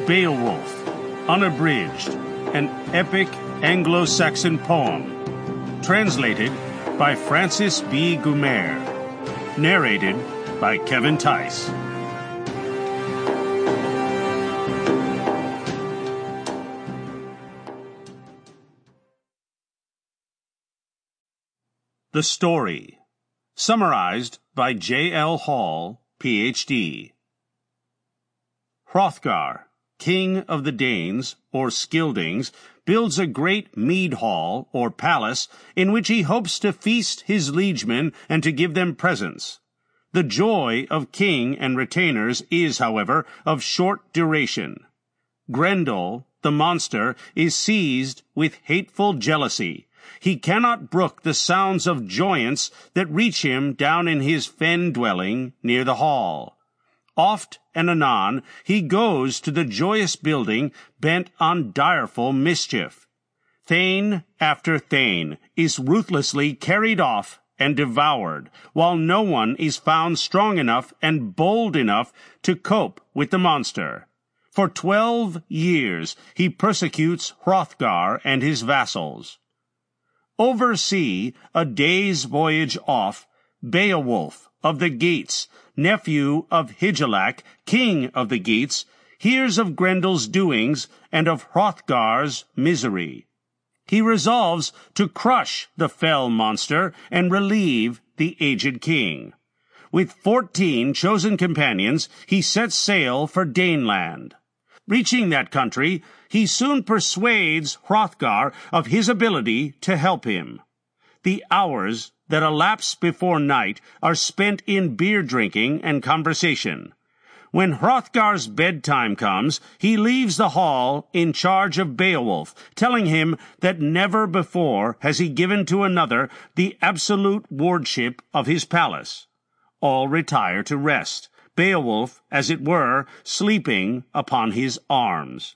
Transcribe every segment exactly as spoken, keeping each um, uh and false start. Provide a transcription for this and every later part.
Beowulf, Unabridged, an epic Anglo-Saxon poem, translated by Francis B. Gumer, narrated by Kevin Tice. The story, summarized by J L Hall, P H D Hrothgar, king of the Danes, or Scyldings, builds a great mead hall, or palace, in which he hopes to feast his liegemen and to give them presents. The joy of king and retainers is, however, of short duration. Grendel, the monster, is seized with hateful jealousy. He cannot brook the sounds of joyance that reach him down in his fen dwelling near the hall. Oft and anon he goes to the joyous building bent on direful mischief. Thane after thane is ruthlessly carried off and devoured, while no one is found strong enough and bold enough to cope with the monster. For twelve years he persecutes Hrothgar and his vassals. Over sea, a day's voyage off, Beowulf of the Geats, nephew of Hygelac, king of the Geats, hears of Grendel's doings and of Hrothgar's misery. He resolves to crush the fell monster and relieve the aged king. With fourteen chosen companions, he sets sail for Daneland. Reaching that country, he soon persuades Hrothgar of his ability to help him. The hours that elapse before night are spent in beer drinking and conversation. When Hrothgar's bedtime comes, he leaves the hall in charge of Beowulf, telling him that never before has he given to another the absolute wardship of his palace. All retire to rest, Beowulf, as it were, sleeping upon his arms.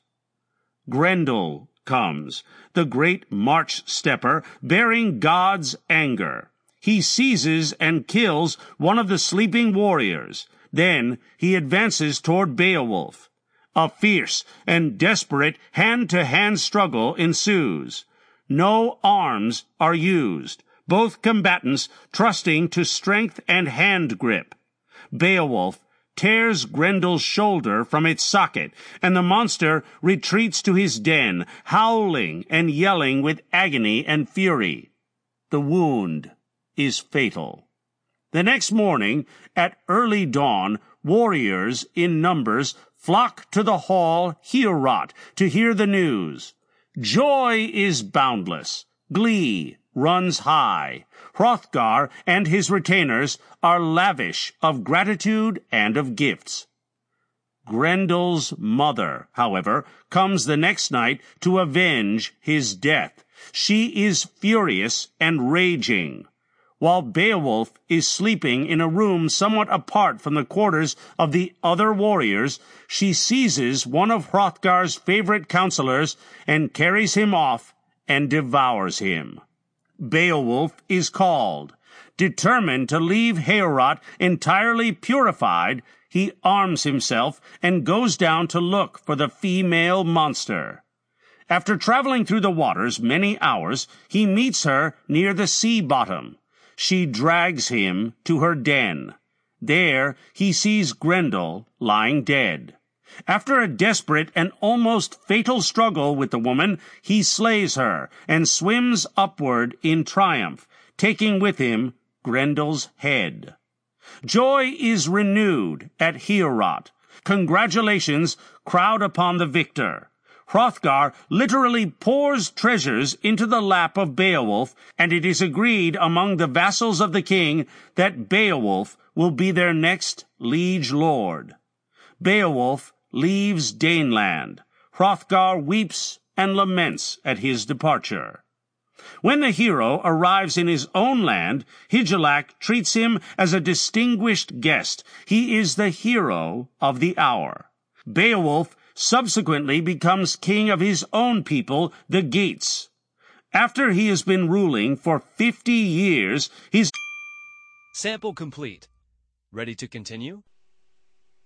Grendel comes, the great march-stepper, bearing God's anger. He seizes and kills one of the sleeping warriors. Then he advances toward Beowulf. A fierce and desperate hand-to-hand struggle ensues. No arms are used, both combatants trusting to strength and hand grip. Beowulf tears Grendel's shoulder from its socket, and the monster retreats to his den, howling and yelling with agony and fury. The wound is fatal. The next morning, at early dawn, warriors in numbers flock to the hall Heorot to hear the news. Joy is boundless. Glee runs high. Hrothgar and his retainers are lavish of gratitude and of gifts. Grendel's mother, however, comes the next night to avenge his death. She is furious and raging. While Beowulf is sleeping in a room somewhat apart from the quarters of the other warriors, she seizes one of Hrothgar's favorite counselors and carries him off and devours him. Beowulf is called. Determined to leave Heorot entirely purified, he arms himself and goes down to look for the female monster. After traveling through the waters many hours, he meets her near the sea bottom. She drags him to her den. There he sees Grendel lying dead. After a desperate and almost fatal struggle with the woman, he slays her and swims upward in triumph, taking with him Grendel's head. Joy is renewed at Heorot. Congratulations crowd upon the victor. Hrothgar literally pours treasures into the lap of Beowulf, and it is agreed among the vassals of the king that Beowulf will be their next liege lord. Beowulf leaves Daneland. Hrothgar weeps and laments at his departure. When the hero arrives in his own land, Hygelac treats him as a distinguished guest. He is the hero of the hour. Beowulf subsequently becomes king of his own people, the Geats. After he has been ruling for fifty years, his... Sample complete. Ready to continue?